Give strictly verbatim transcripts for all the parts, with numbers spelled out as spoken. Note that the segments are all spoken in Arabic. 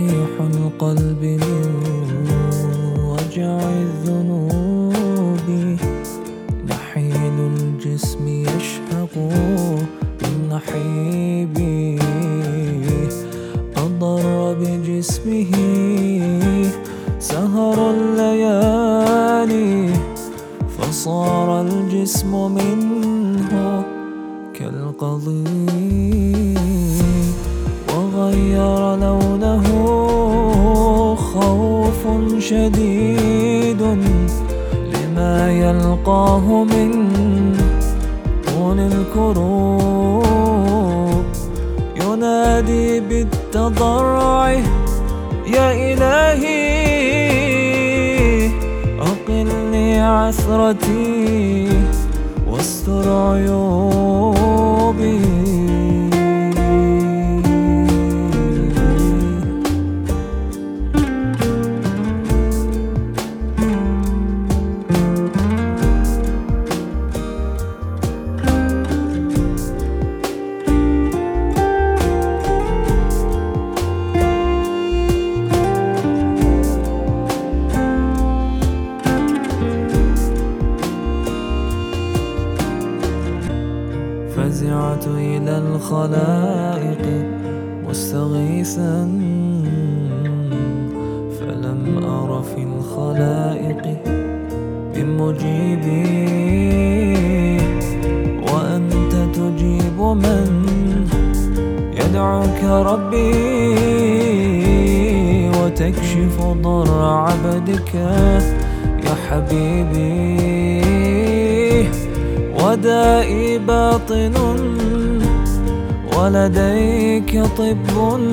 يريح القلب من وجع الذنوب، نحيل الجسم يشهق بالنحيب، أضر بجسمه سهر الليالي، فصار الجسم منه كالقضيب، وغير لونه خوف شديد لما يلقاه من طول الكروب، ينادي بالتضرع يا إلهي أقلني عثرتي واستر عيوبي. فزعت إلى الخلائق مستغيثا، فلم أر في الخلائق من مجيبي، وأنت تجيب من يدعوك ربي، وتكشف ضر عبدك يا حبيبي. ودائي باطن ولديك طب،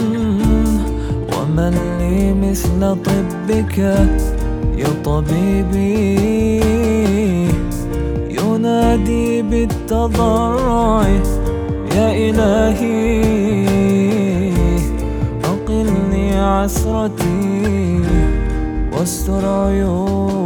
ومن لي مثل طبك يا طبيبي، ينادي بالتضرع يا إلهي أقلني عثرتي واستر عيوبي.